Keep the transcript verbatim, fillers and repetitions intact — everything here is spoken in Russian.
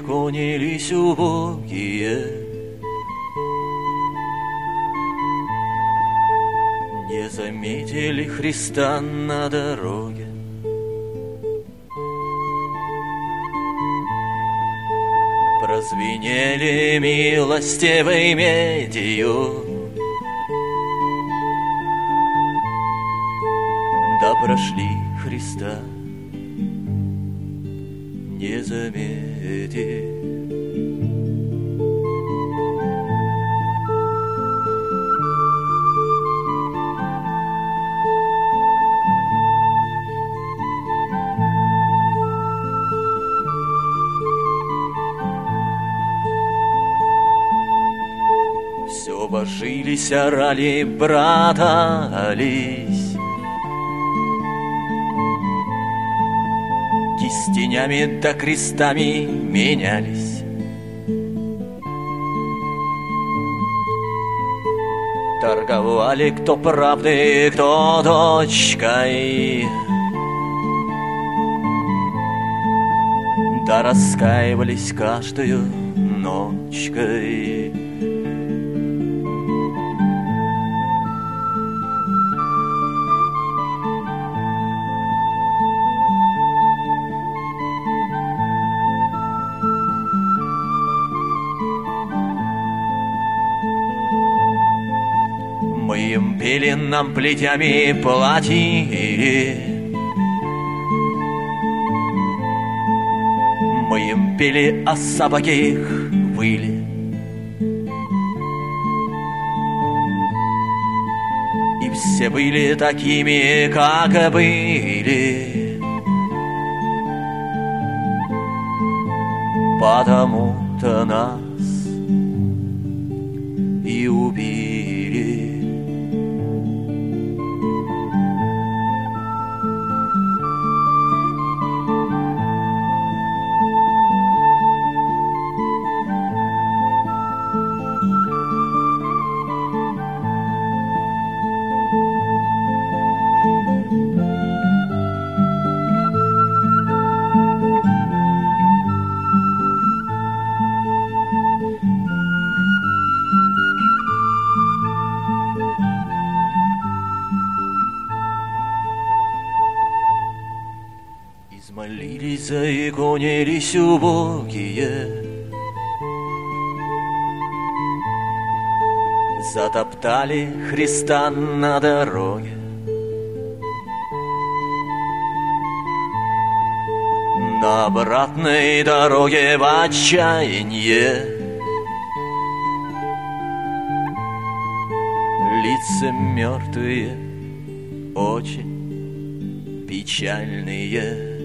заиконились убогие. Не заметили Христа на дороге. Прозвенели милостивой медью, да прошли Христа, не заметив. Все божились, орали, братались, кистенями да крестами менялись. Торговали кто правдой, кто дочкой, да раскаивались каждую ночкой. Мы им пели, нам плетями платили, мы им пели, а собаки их выли. И все были такими, как были, потому-то нас и убили. Измолились, заиконились убогие, затоптали Христа на дороге. На обратной дороге в отчаянье лица мертвые, очень печальные.